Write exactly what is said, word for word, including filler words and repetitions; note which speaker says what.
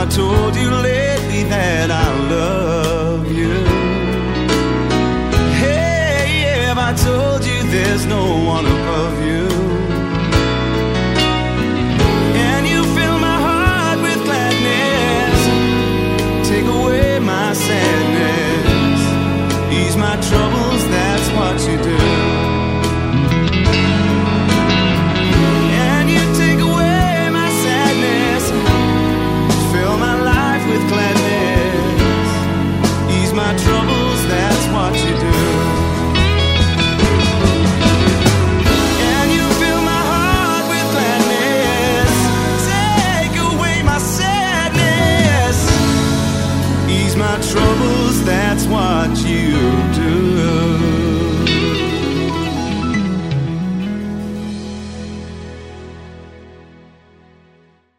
Speaker 1: I told you lately that I love you? Hey, have I told you there's no one